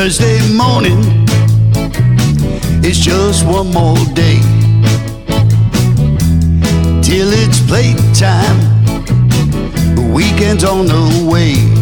Thursday morning, it's just one more day till it's playtime. The weekend's on the way.